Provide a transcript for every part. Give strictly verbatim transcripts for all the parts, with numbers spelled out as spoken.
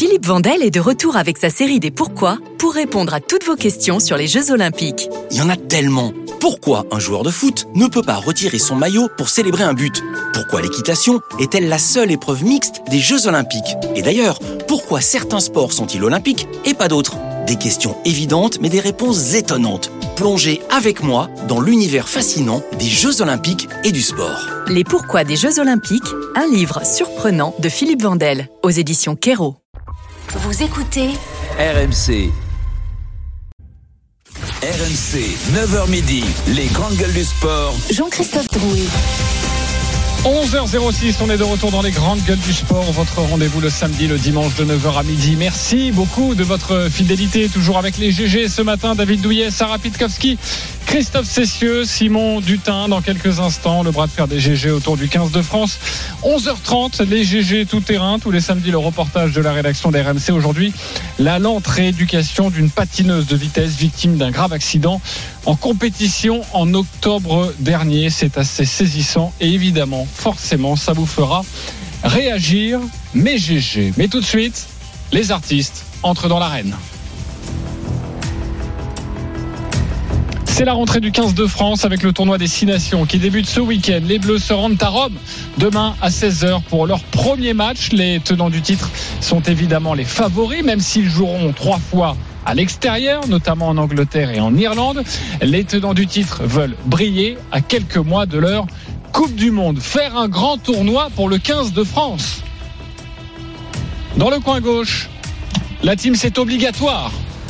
Philippe Vandel est de retour avec sa série des Pourquoi pour répondre à toutes vos questions sur les Jeux Olympiques. Il y en a tellement. Pourquoi un joueur de foot ne peut pas retirer son maillot pour célébrer un but ? Pourquoi l'équitation est-elle la seule épreuve mixte des Jeux Olympiques ? Et d'ailleurs, pourquoi certains sports sont-ils olympiques et pas d'autres ? Des questions évidentes mais des réponses étonnantes. Plongez avec moi dans l'univers fascinant des Jeux Olympiques et du sport. Les Pourquoi des Jeux Olympiques, un livre surprenant de Philippe Vandel, aux éditions Kero. Vous écoutez R M C. R M C, neuf heures midi, les grandes gueules du sport. Jean-Christophe Drouet. onze heures six, on est de retour dans les grandes gueules du sport. Votre rendez-vous le samedi, le dimanche de neuf heures à midi. Merci beaucoup de votre fidélité. Toujours avec les G G ce matin, David Douillet, Sarah Pitkowski, Christophe Cessieux, Simon Dutin. Dans quelques instants, le bras de fer des G G autour du quinze de France. onze heures trente, les G G tout terrain. Tous les samedis, le reportage de la rédaction d'R M C. Aujourd'hui, la lente rééducation d'une patineuse de vitesse victime d'un grave accident en compétition en octobre dernier. C'est assez saisissant et évidemment, forcément, ça vous fera réagir. Mais G G. Mais tout de suite, les artistes entrent dans l'arène. C'est la rentrée du quinze de France avec le tournoi des six nations qui débute ce week-end. Les Bleus se rendent à Rome demain à seize heures pour leur premier match. Les tenants du titre sont évidemment les favoris, même s'ils joueront trois fois à l'extérieur, notamment en Angleterre et en Irlande. Les tenants du titre veulent briller à quelques mois de leur Coupe du Monde. Faire un grand tournoi pour le quinze de France. Dans le coin gauche, la team c'est obligatoire.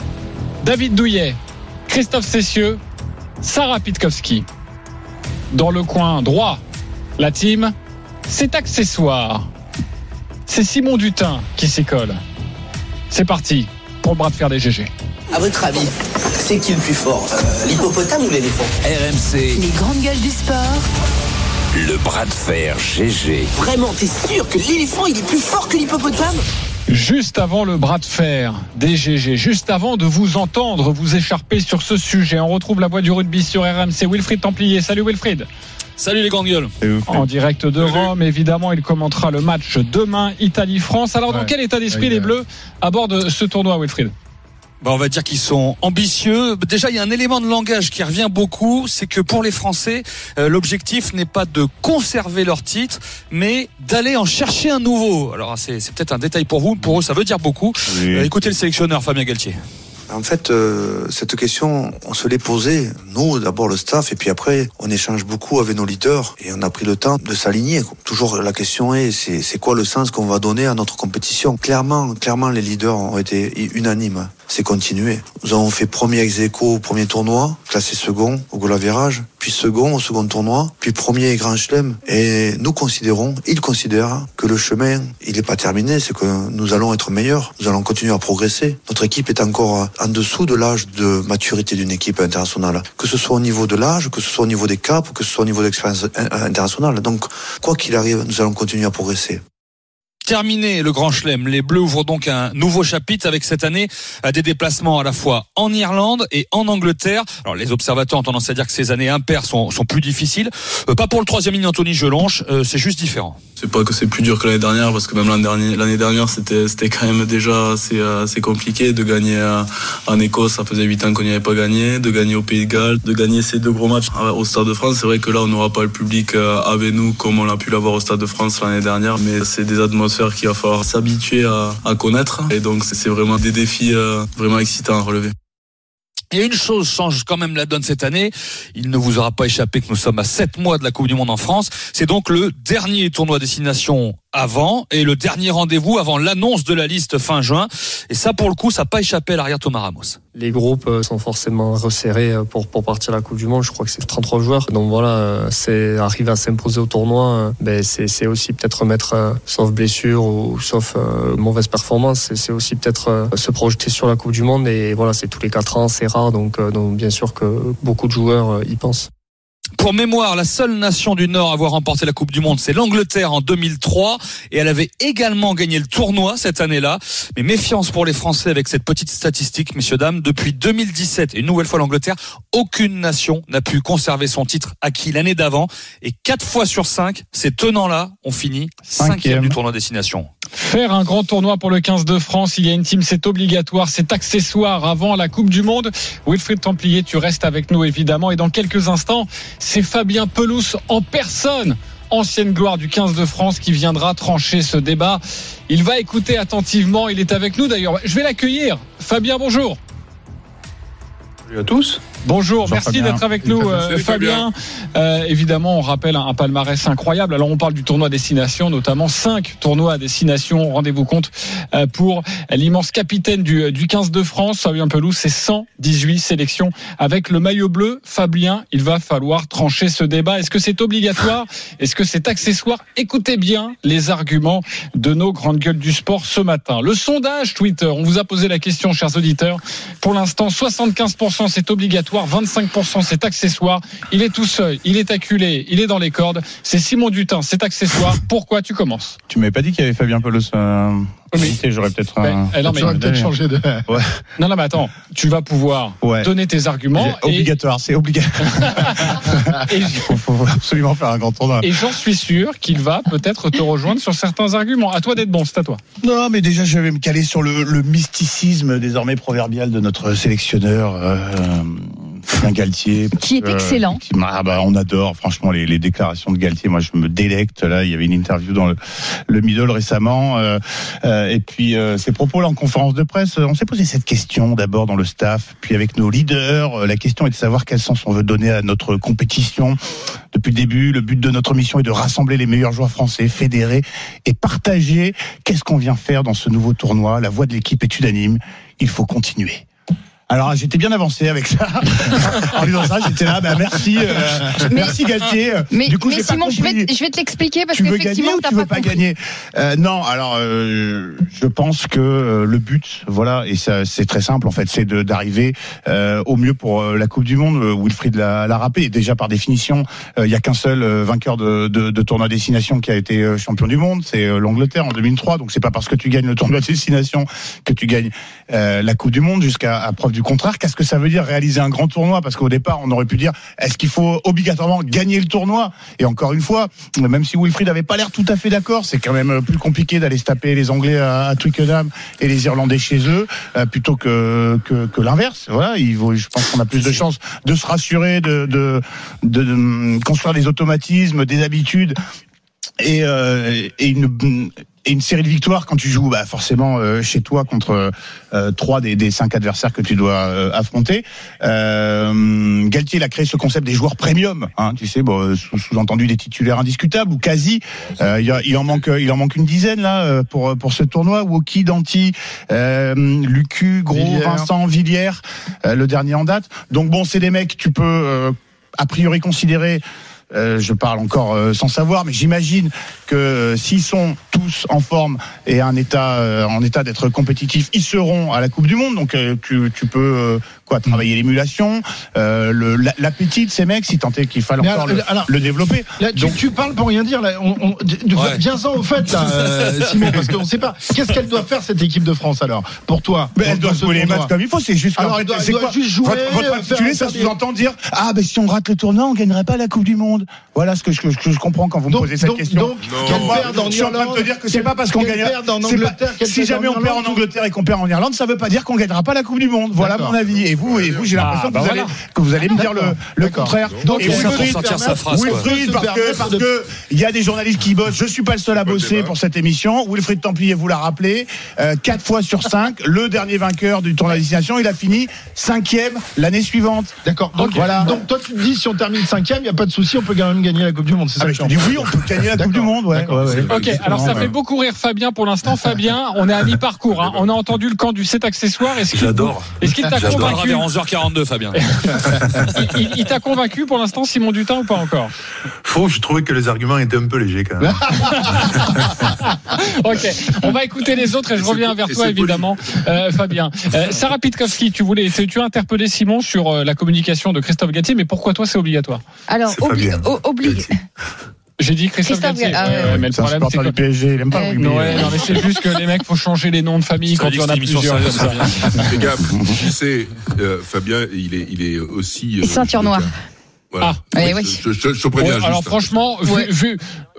David Douillet, Christophe Cessieux, Sarah Pitkowski. Dans le coin droit, la team c'est accessoire. C'est Simon Dutin qui s'y colle. C'est parti pour le bras de fer des G G. À votre avis, c'est qui le plus fort, euh, l'hippopotame ou l'éléphant ? R M C, les grandes gueules du sport. le bras de fer G G. Vraiment, t'es sûr que l'éléphant il est plus fort que l'hippopotame ? Juste avant le bras de fer des G G, juste avant de vous entendre vous écharper sur ce sujet, on retrouve la voix du rugby sur R M C. Wilfried Templier. Salut Wilfried. Salut les grandes gueules. En direct de Rome, évidemment, il commentera le match demain Italie-France. Alors, dans ouais. quel état d'esprit ouais, les Bleus abordent ce tournoi, Wilfried ? Bah, on va dire qu'ils sont ambitieux. Déjà, il y a un élément de langage qui revient beaucoup, c'est que pour les Français, euh, l'objectif n'est pas de conserver leur titre, mais d'aller en chercher un nouveau. Alors, c'est, c'est peut-être un détail pour vous, pour eux, ça veut dire beaucoup. Oui. Euh, écoutez le sélectionneur Fabien Galtier. En fait, euh, cette question, on se l'est posée, nous, d'abord le staff, et puis après, on échange beaucoup avec nos leaders, et on a pris le temps de s'aligner. Toujours, la question est, c'est, c'est quoi le sens qu'on va donner à notre compétition ? Clairement, clairement, les leaders ont été unanimes. C'est continuer. Nous avons fait premier ex-aequo au premier tournoi, classé second au goal average, puis second au second tournoi, puis premier grand chelem. Et nous considérons, ils considèrent que le chemin, il n'est pas terminé, c'est que nous allons être meilleurs, nous allons continuer à progresser. Notre équipe est encore en dessous de l'âge de maturité d'une équipe internationale, que ce soit au niveau de l'âge, que ce soit au niveau des caps, que ce soit au niveau de l'expérience internationale. Donc, quoi qu'il arrive, nous allons continuer à progresser. Terminé le Grand Chelem, les Bleus ouvrent donc un nouveau chapitre avec cette année des déplacements à la fois en Irlande et en Angleterre. Alors les observateurs ont tendance à dire que ces années impaires sont, sont plus difficiles. Euh, pas pour le troisième ligne Anthony Gelonche, euh, c'est juste différent. C'est pas que c'est plus dur que l'année dernière, parce que même l'année dernière, l'année dernière c'était, c'était quand même déjà assez, assez compliqué de gagner en Écosse. Ça faisait huit ans qu'on n'y avait pas gagné, de gagner au Pays de Galles, de gagner ces deux gros matchs au Stade de France. C'est vrai que là on n'aura pas le public avec nous comme on a pu l'avoir au Stade de France l'année dernière, mais c'est des atmosphères qu'il va falloir s'habituer à, à connaître, et donc c'est vraiment des défis euh, vraiment excitants à relever. Et une chose change quand même la donne cette année, il ne vous aura pas échappé que nous sommes à sept mois de la Coupe du Monde en France, c'est donc le dernier tournoi destination avant et le dernier rendez-vous avant l'annonce de la liste fin juin, et ça pour le coup ça n'a pas échappé à l'arrière Thomas Ramos. Les groupes sont forcément resserrés pour, pour partir à la Coupe du Monde, je crois que c'est trente-trois joueurs, donc voilà, c'est arriver à s'imposer au tournoi, ben c'est, c'est aussi peut-être remettre, sauf blessure ou sauf euh, mauvaise performance, c'est, c'est aussi peut-être euh, se projeter sur la Coupe du Monde, et voilà, c'est tous les quatre ans, c'est rare, donc, euh, donc bien sûr que beaucoup de joueurs euh, y pensent. Pour mémoire, la seule nation du Nord à avoir remporté la Coupe du Monde, c'est l'Angleterre en deux mille trois, et elle avait également gagné le tournoi cette année-là. Mais méfiance pour les Français avec cette petite statistique, messieurs, dames. Depuis deux mille dix-sept, et une nouvelle fois l'Angleterre, aucune nation n'a pu conserver son titre acquis l'année d'avant. Et quatre fois sur cinq, ces tenants-là ont fini cinquième du tournoi destination. Faire un grand tournoi pour le quinze de France, il y a une team, c'est obligatoire, c'est accessoire avant la Coupe du Monde. Wilfried Templier, tu restes avec nous évidemment, et dans quelques instants, c'est Fabien Pelous en personne, ancienne gloire du quinze de France, qui viendra trancher ce débat. Il va écouter attentivement, il est avec nous d'ailleurs. Je vais l'accueillir. Fabien, bonjour. Bonjour à tous. Bonjour, Bonjour merci Fabien. d'être avec nous, euh, Fabien. Euh, évidemment, on rappelle un, un palmarès incroyable. Alors, on parle du tournoi à destination, notamment cinq tournois à destination. Rendez-vous compte euh, pour l'immense capitaine du, du quinze de France, Fabien Pelous, c'est cent dix-huit sélections avec le maillot bleu. Fabien, il va falloir trancher ce débat. Est-ce que c'est obligatoire ? Est-ce que c'est accessoire ? Écoutez bien les arguments de nos grandes gueules du sport ce matin. Le sondage Twitter, on vous a posé la question, chers auditeurs. Pour l'instant, soixante-quinze pour cent c'est obligatoire. vingt-cinq pour cent c'est accessoire. Il est tout seul, il est acculé, il est dans les cordes. C'est Simon Dutin, c'est accessoire. Pourquoi ? Tu commences. Tu m'avais pas dit qu'il y avait Fabien Pelous euh, Oui. J'aurais peut-être Ben, un... non, mais- J'aurais peut-être changé de... Ouais. Non, non, mais attends, tu vas pouvoir Ouais. donner tes arguments. J'ai- Obligatoire, c'est obligatoire. Et, et, faut, faut absolument faire un grand tournoi. et j'en suis sûr qu'il va peut-être te rejoindre sur certains arguments. À toi d'être bon, c'est à toi. Non, mais déjà, je vais me caler sur le, le mysticisme désormais proverbial de notre sélectionneur, euh, Fabien Galtier. Qui est Euh, excellent. qui- ah bah, on adore, franchement, les, les déclarations de Galtier. Moi, je me délecte. Là, il y avait une interview dans le, le Middle récemment. Euh, euh, et puis, euh, ses propos là en conférence de presse, on s'est posé cette question d'abord dans le staff, puis avec nos leaders. Euh, la question est de savoir quel sens on veut donner à notre compétition. Depuis le début, le but de notre mission est de rassembler les meilleurs joueurs français, fédérer et partager. Qu'est-ce qu'on vient faire dans ce nouveau tournoi ? La voix de l'équipe est unanime. Il faut continuer. Alors j'étais bien avancé avec ça. En disant ça, j'étais là, bah merci, euh, Mais- merci Galtier. Mais, du coup, mais j'ai Simon, pas je vais, compris. te- je vais te l'expliquer parce Tu veux gagner qu'effectivement, ou t'as tu pas veux pas compris. gagner euh, Non, alors euh, je pense que euh, le but, voilà, et ça c'est très simple en fait, c'est de, d'arriver euh, au mieux pour euh, la Coupe du Monde. Euh, Wilfried l'a, l'a rappelé. Déjà par définition, il y a qu'un seul euh, vainqueur de, de, de tournoi destination qui a été euh, champion du monde, c'est euh, l'Angleterre en deux mille trois. Donc c'est pas parce que tu gagnes le tournoi destination que tu gagnes euh, la Coupe du Monde, jusqu'à à preuve du contraire. Qu'est-ce que ça veut dire réaliser un grand tournoi? Parce qu'au départ, on aurait pu dire, est-ce qu'il faut obligatoirement gagner le tournoi? Et encore une fois, même si Wilfried n'avait pas l'air tout à fait d'accord, c'est quand même plus compliqué d'aller se taper les Anglais à, à Twickenham et les Irlandais chez eux, euh, plutôt que, que, que l'inverse. Voilà, il vaut, je pense qu'on a plus de chances de se rassurer, de, de, de, de construire des automatismes, des habitudes et, euh, et une... Et une série de victoires quand tu joues bah, forcément euh, chez toi contre euh, trois des, des cinq adversaires que tu dois euh, affronter. Euh, Galtier il a créé ce concept des joueurs premium, hein, tu sais, bon, sous, sous-entendu des titulaires indiscutables ou quasi. Euh, il, y a, il en manque, il en manque une dizaine là pour pour ce tournoi. Woki, Danti, euh, Lucu, Gros, Villiers. Vincent, Villiers, euh, le dernier en date. Donc bon, c'est des mecs tu peux euh, a priori considérer. Euh, je parle encore euh, sans savoir, mais j'imagine que euh, s'ils sont tous en forme et en état, euh, en état d'être compétitifs, ils seront à la Coupe du Monde. Donc euh, tu, tu peux euh, quoi travailler l'émulation, euh, le, l'appétit de ces mecs, si tant est qu'il faille Mais encore alors, le, alors, le développer. Là, tu, Donc, tu parles pour rien dire. Là, on, on, de- Ouais. Viens-en au fait, là, euh, Simon, parce qu'on ne sait pas. Qu'est-ce qu'elle doit faire cette équipe de France alors pour toi? mais dans- elle doit dans ce jouer les tournoi matchs comme il faut. C'est juste. Alors, qu'en elle fait, doit- elle c'est doit quoi juste jouer, votre, votre faire intitulé, un ça faire sous-entend dire ah ben si on rate le tournoi, on gagnerait pas la Coupe du Monde. Voilà ce que je, que je comprends quand vous Donc- me posez cette donc- question. donc, qu'elle Moi, perde en je suis en train de Irlande, te dire que c'est pas parce qu'on qu'elle gagne. perde en c'est pas- Angleterre, qu'elle Si perde jamais en on perd en Irlande. Angleterre et qu'on perd en Irlande, ça veut pas dire qu'on gagnera pas la Coupe du Monde. Voilà D'accord. mon avis. Et vous, et vous, j'ai l'impression Ah, bah que, vous voilà. allez, que vous allez me dire le, le D'accord. contraire. Donc, et il ça peut pour se sortir sa permettre- phrase, quoi. Wilfried, se parce que, permettre parce de- que il y a des journalistes qui bossent. Je suis pas le seul à bosser pour cette émission. Wilfried Templier vous l'a rappelé. Euh, quatre fois sur cinq, le dernier vainqueur du tournoi de destination, il a fini cinquième l'année suivante. D'accord. Donc Voilà. Donc toi, tu te dis si on termine cinquième, il n'y a pas de souci, on peut quand même gagner la Coupe du Monde. C'est ça Ah, que mais je te dis oui, on peut gagner la Coupe du Monde. Ouais, D'accord. ouais, ouais. Ok, alors ça Ouais. fait beaucoup rire Fabien pour l'instant. Fabien, on est à mi-parcours. Hein. On a entendu le camp du sept accessoires. Est-ce qu'il, J'adore. est-ce qu'il t'a Je parlera convaincu vers onze heures quarante-deux, Fabien. il, il- il t'a convaincu pour l'instant, Simon Dutin, ou pas encore? Faux, je trouvais que les arguments étaient un peu légers quand même. Ok, on va écouter les autres et je Et reviens c'est- vers et toi c'est évidemment, euh, Fabien. Euh, Sarah Pitkowski, tu voulais, tu tu as interpellé Simon sur euh, la communication de Christophe Galtier, mais pourquoi toi c'est obligatoire? Alors, C'est obli- Fabien. o- obli- J'ai dit Christophe, Christophe Galtier. Ga- ah ouais, Ouais, ouais. mais le C'est un problème c'est supporter que du P S G, il aime pas Ouais. le rugby. ouais, non, mais c'est juste que les mecs faut changer les noms de famille quand il y en a C'est une émission plusieurs. sérieuse, comme ça. Fais gaffe, tu sais, euh, Fabien, il est, il est aussi. euh, Ceinture noire. Voilà. Ah, oui, oui. Je, je, je te préviens Ouais, juste. alors hein. franchement, vu, Ouais. vu,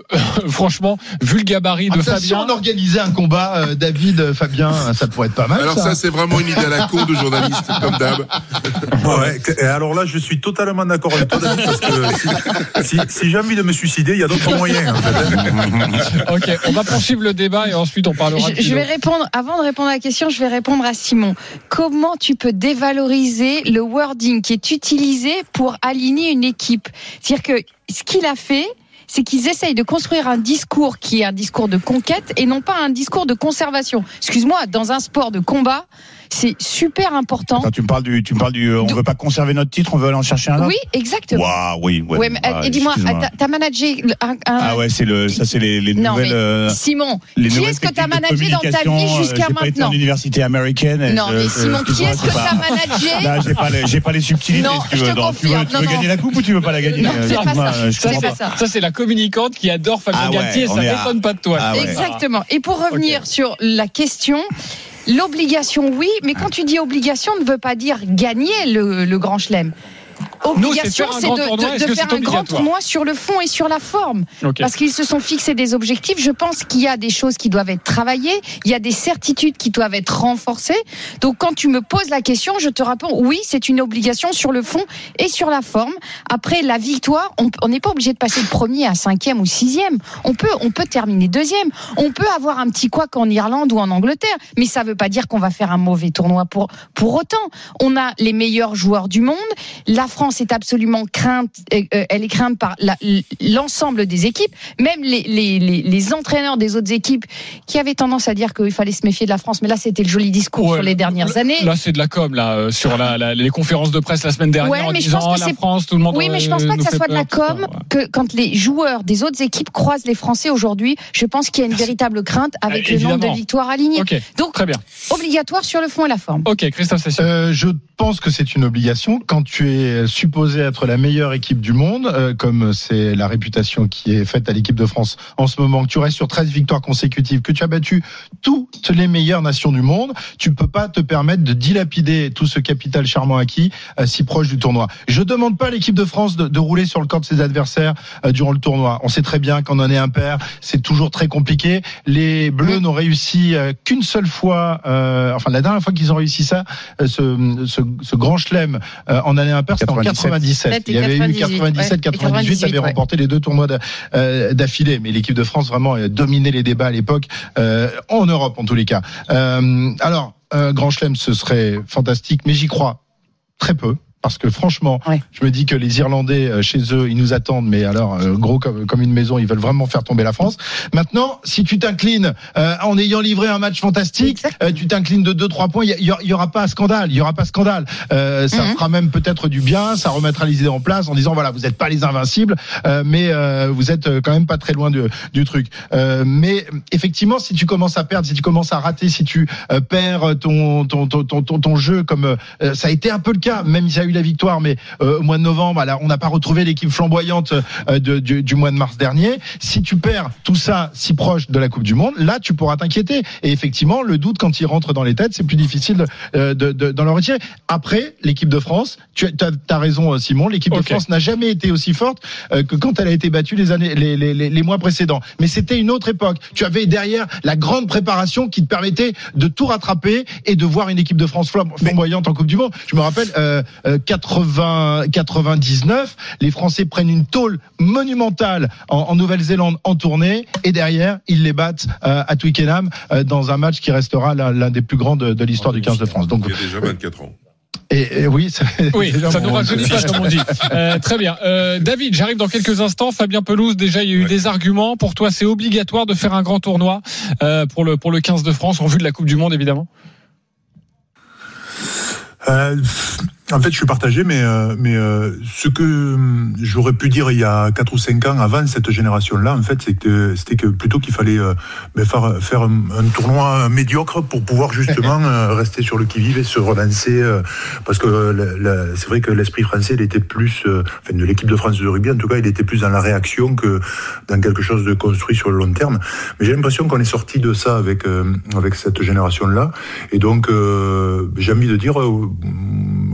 euh, franchement, vu le gabarit de ah, ça, Fabien. Si on organisait un combat, euh, David, Fabien, ça pourrait être pas mal. Alors ça, ça c'est vraiment une idée à la con de journaliste, comme d'hab. Ouais, et alors là, je suis totalement d'accord avec toi, David, parce que si, si, si j'ai envie de me suicider, il y a d'autres moyens. En fait. Ok, on va poursuivre le débat et ensuite on parlera. Je, je vais répondre, avant de répondre à la question, je vais répondre à Simon. Comment tu peux dévaloriser le wording qui est utilisé pour aligner une équipe? C'est-à-dire que ce qu'il a fait, c'est qu'ils essayent de construire un discours qui est un discours de conquête et non pas un discours de conservation. Excuse-moi, dans un sport de combat, c'est super important. Attends, tu me parles du, tu me parles du, on de... veut pas conserver notre titre, on veut aller en chercher un autre. Oui, exactement. Waouh, oui, ouais. ouais mais, ah, et dis-moi, t'as, t'as managé un, un... Ah ouais, c'est le, ça c'est les, les non, nouvelles. Mais, euh, Simon, les qui est-ce que t'as managé dans ta vie jusqu'à j'ai maintenant? Pas été en université américaine. Non, mais Simon, qui est-ce que t'as managé? Là, j'ai pas, les, j'ai pas les subtilités. Non, si tu veux, je te non, confirme. Tu veux, tu veux gagner la coupe ou tu veux pas la gagner? Non, c'est pas ça. C'est pas ça. Ça c'est la communicante qui adore Fabien Galtier. Ça m'étonne pas de toi. Exactement. Et pour revenir sur la question. L'obligation, oui, mais quand tu dis obligation, ne veut pas dire gagner le, le Grand Chelem. Obligation, Nous, c'est, c'est de, tournoi, de, de faire un grand tournoi sur le fond et sur la forme. Okay. Parce qu'ils se sont fixés des objectifs. Je pense qu'il y a des choses qui doivent être travaillées. Il y a des certitudes qui doivent être renforcées. Donc, quand tu me poses la question, je te réponds, oui, c'est une obligation sur le fond et sur la forme. Après, la victoire, on n'est pas obligé de passer de premier à cinquième ou sixième. On peut, on peut terminer deuxième. On peut avoir un petit couac en Irlande ou en Angleterre. Mais ça ne veut pas dire qu'on va faire un mauvais tournoi pour, pour autant. On a les meilleurs joueurs du monde. La France est absolument crainte, euh, elle est crainte par la, l'ensemble des équipes, même les, les, les, les entraîneurs des autres équipes qui avaient tendance à dire qu'il fallait se méfier de la France, mais là c'était le joli discours ouais, sur les dernières là, années. Là c'est de la com, là, sur la, la, les conférences de presse la semaine dernière ouais, en mais disant je pense que la c'est... France, tout le monde. Oui, mais je pense pas que ça soit de la com, ouais. que quand les joueurs des autres équipes croisent les Français aujourd'hui, je pense qu'il y a une Merci. véritable crainte avec euh, le nombre de victoires alignées. Okay. Donc, très bien. Obligatoire sur le fond et la forme. Ok, Christophe Cessieux. Euh, je pense que c'est une obligation quand tu es supposé être la meilleure équipe du monde, euh, comme c'est la réputation qui est faite à l'équipe de France en ce moment, que tu restes sur treize victoires consécutives, que tu as battu toutes les meilleures nations du monde, tu peux pas te permettre de dilapider tout ce capital charmant acquis euh, si proche du tournoi. Je demande pas à l'équipe de France de, de rouler sur le corps de ses adversaires euh, durant le tournoi. On sait très bien qu'on en est impair, c'est toujours très compliqué. Les Bleus mmh. n'ont réussi euh, qu'une seule fois, euh, enfin la dernière fois qu'ils ont réussi ça, euh, ce, ce, ce grand chelem euh, en année impaire, c'était en quatre-vingt-dix-sept. Il y avait eu quatre-vingt-dix-sept quatre-vingt-dix-huit, avait ouais. remporté les deux tournois d'affilée. Mais l'équipe de France vraiment a dominé les débats à l'époque, euh, en Europe en tous les cas. Euh, alors, un grand chelem, ce serait fantastique, mais j'y crois très peu. Parce que franchement, ouais. je me dis que les Irlandais, chez eux, ils nous attendent, mais alors, gros comme, comme une maison, ils veulent vraiment faire tomber la France. Maintenant, si tu t'inclines euh, en ayant livré un match fantastique, euh, tu t'inclines de deux trois points, il y, y, y aura pas scandale, il y aura pas scandale. Euh, ça mm-hmm. fera même peut-être du bien, ça remettra les idées en place en disant voilà, vous n'êtes pas les invincibles, euh, mais euh, vous êtes quand même pas très loin du, du truc. Euh, mais effectivement, si tu commences à perdre, si tu commences à rater, si tu euh, perds ton ton, ton ton ton ton jeu, comme euh, ça a été un peu le cas, même s'il y a eu la victoire, mais euh, au mois de novembre, alors, on n'a pas retrouvé l'équipe flamboyante euh, de, du, du mois de mars dernier. Si tu perds tout ça si proche de la Coupe du Monde, là, tu pourras t'inquiéter. Et effectivement, le doute, quand il rentre dans les têtes, c'est plus difficile de, euh, de, de, d'en le retirer. Après, l'équipe de France, tu as, as raison, Simon, l'équipe okay. de France n'a jamais été aussi forte euh, que quand elle a été battue les, années, les, les, les, les mois précédents. Mais c'était une autre époque. Tu avais derrière la grande préparation qui te permettait de tout rattraper et de voir une équipe de France flamboyante en Coupe du Monde. Je me rappelle, euh, euh, quatre-vingts, quatre-vingt-dix-neuf, les Français prennent une tôle monumentale en, en Nouvelle-Zélande en tournée et derrière ils les battent euh, à Twickenham euh, dans un match qui restera l'un, l'un des plus grands de, de l'histoire du quinze de France. Donc, il y a déjà vingt-quatre ans. Et, et oui, ça, oui, ça nous rajeunit pas comme on dit. Euh, très bien. Euh, David, j'arrive dans quelques instants. Fabien Pelouse, déjà il y a eu ouais. des arguments. Pour toi, c'est obligatoire de faire un grand tournoi euh, pour le pour le quinze de France en vue de la Coupe du Monde, évidemment. Euh, en fait, je suis partagé, mais euh, mais euh, ce que j'aurais pu dire il y a quatre ou cinq ans avant cette génération-là, en fait, c'est que c'était que plutôt qu'il fallait euh, ben faire faire un, un tournoi médiocre pour pouvoir justement euh, rester sur le qui-vive et se relancer, euh, parce que la, la, c'est vrai que l'esprit français, il était plus, euh, enfin de l'équipe de France de rugby, en tout cas, il était plus dans la réaction que dans quelque chose de construit sur le long terme. Mais j'ai l'impression qu'on est sorti de ça avec euh, avec cette génération-là, et donc euh, j'ai envie de dire. Euh,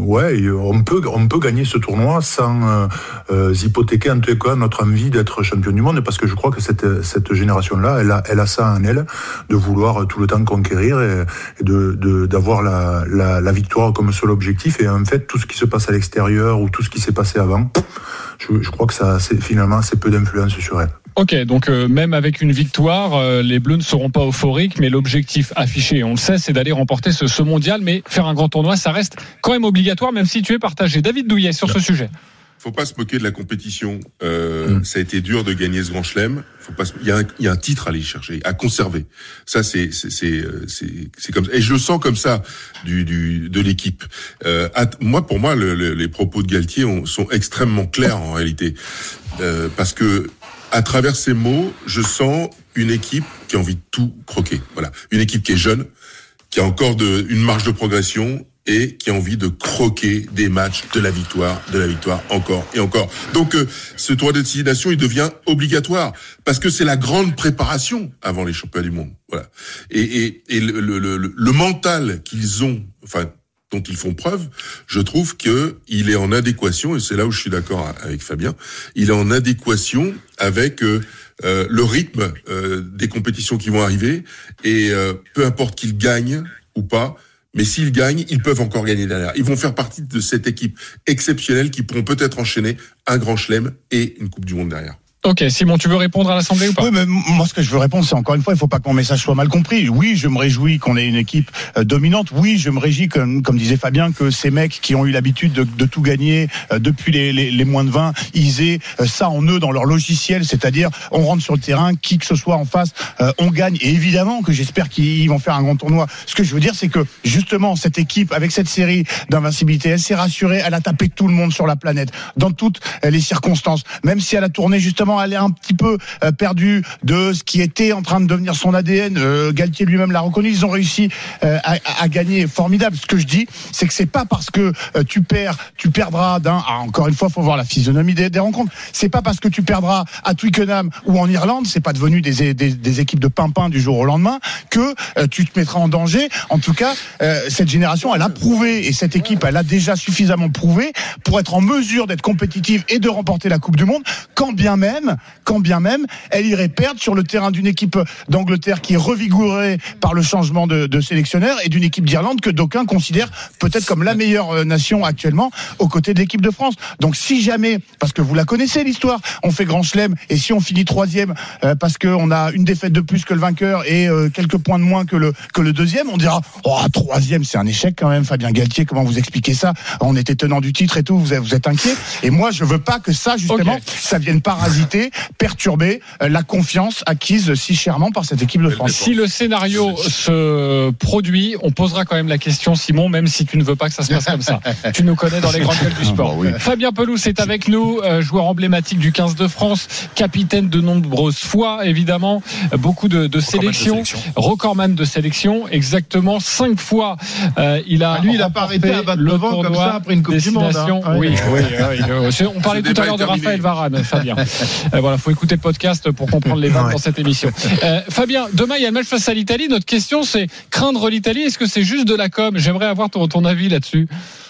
ouais, on peut, on peut gagner ce tournoi sans euh, euh, hypothéquer en tout cas notre envie d'être champion du monde, parce que je crois que cette, cette génération-là, elle a, elle a ça en elle, de vouloir tout le temps conquérir et, et de, de, d'avoir la, la, la victoire comme seul objectif. Et en fait, tout ce qui se passe à l'extérieur ou tout ce qui s'est passé avant, je, je crois que ça, c'est, finalement, c'est peu d'influence sur elle. Ok, donc euh, même avec une victoire, euh, les Bleus ne seront pas euphoriques, mais l'objectif affiché, on le sait, c'est d'aller remporter ce, ce mondial, mais faire un grand tournoi, ça reste quand même obligatoire, même si tu es partagé. David Douillet, sur ce sujet. Faut pas se moquer de la compétition. Euh, mmh. Ça a été dur de gagner ce grand chelem. Faut pas. Il y a un, il y a un titre à aller chercher, à conserver. Ça, c'est, c'est, c'est, c'est, c'est comme ça. Et je le sens comme ça du, du de l'équipe. Euh, à, moi, pour moi, le, le, les propos de Galtier ont, sont extrêmement clairs en réalité, euh, parce que à travers ces mots, je sens une équipe qui a envie de tout croquer. Voilà, une équipe qui est jeune, qui a encore de, une marge de progression et qui a envie de croquer des matchs, de la victoire, de la victoire, encore et encore. Donc, euh, ce tournoi de destination, il devient obligatoire parce que c'est la grande préparation avant les championnats du monde. Voilà. Et, et, et le, le, le, le mental qu'ils ont, enfin, dont ils font preuve, je trouve que il est en adéquation, et c'est là où je suis d'accord avec Fabien, il est en adéquation avec euh, euh, le rythme euh, des compétitions qui vont arriver, et euh, peu importe qu'ils gagnent ou pas, mais s'ils gagnent, ils peuvent encore gagner derrière. Ils vont faire partie de cette équipe exceptionnelle qui pourront peut-être enchaîner un grand chelem et une Coupe du Monde derrière. Ok, Simon, tu veux répondre à l'Assemblée ou pas? Oui, mais moi, ce que je veux répondre, c'est encore une fois, il faut pas que mon message soit mal compris. Oui, je me réjouis qu'on ait une équipe euh, dominante. Oui, je me réjouis, comme, comme disait Fabien, que ces mecs qui ont eu l'habitude de, de tout gagner euh, depuis les, les, les moins de vingt, ils aient euh, ça en eux dans leur logiciel, c'est-à-dire on rentre sur le terrain, qui que ce soit en face, euh, on gagne. Et évidemment que j'espère qu'ils vont faire un grand tournoi. Ce que je veux dire, c'est que justement, cette équipe, avec cette série d'invincibilité, elle s'est rassurée, elle a tapé tout le monde sur la planète, dans toutes les circonstances. Même si elle a tourné, justement, elle est un petit peu euh, perdue de ce qui était en train de devenir son A D N. Euh, Galtier lui-même l'a reconnu. Ils ont réussi euh, à, à gagner. Formidable. Ce que je dis, c'est que c'est pas parce que euh, tu perds, tu perdras d'un. Ah, encore une fois, faut voir la physionomie des, des rencontres. C'est pas parce que tu perdras à Twickenham ou en Irlande, c'est pas devenu des, des, des équipes de pimpin du jour au lendemain que euh, tu te mettras en danger. En tout cas, euh, cette génération, elle a prouvé, et cette équipe, elle a déjà suffisamment prouvé pour être en mesure d'être compétitive et de remporter la Coupe du Monde, quand bien même. Quand bien même elle irait perdre sur le terrain d'une équipe d'Angleterre qui est revigorée par le changement de, de sélectionneur, et d'une équipe d'Irlande que d'aucuns considèrent peut-être comme la meilleure nation actuellement aux côtés de l'équipe de France. Donc si jamais, parce que vous la connaissez l'histoire, on fait grand chelem, et si on finit troisième euh, parce qu'on a une défaite de plus que le vainqueur et euh, quelques points de moins que le, que le deuxième, on dira oh, troisième c'est un échec quand même. Fabien Galtier, comment vous expliquez ça? On était tenant du titre et tout, vous êtes, vous êtes inquiet. Et moi je veux pas que ça justement okay. ça vienne parasiter, perturber la confiance acquise si chèrement par cette équipe de France. Si le scénario se produit, on posera quand même la question, Simon, même si tu ne veux pas que ça se passe comme ça. Tu nous connais dans les grandes gueules du sport. Bah oui. Fabien Pelouse est avec nous, joueur emblématique du quinze de France, capitaine de nombreuses fois, évidemment, beaucoup de, de sélections, recordman de sélection, exactement cinq fois. Euh, il a ah, lui, il a pas arrêté à vingt-neuf ans comme ça après une Coupe du Monde. Hein. Oui, oui, oui, oui. On parlait tout à l'heure de Raphaël Varane, Fabien. Euh, voilà, faut écouter le podcast pour comprendre les vannes ouais. dans cette émission. Euh, Fabien, demain il y a le match face à l'Italie. Notre question, c'est craindre l'Italie. Est-ce que c'est juste de la com? J'aimerais avoir ton, ton avis là-dessus.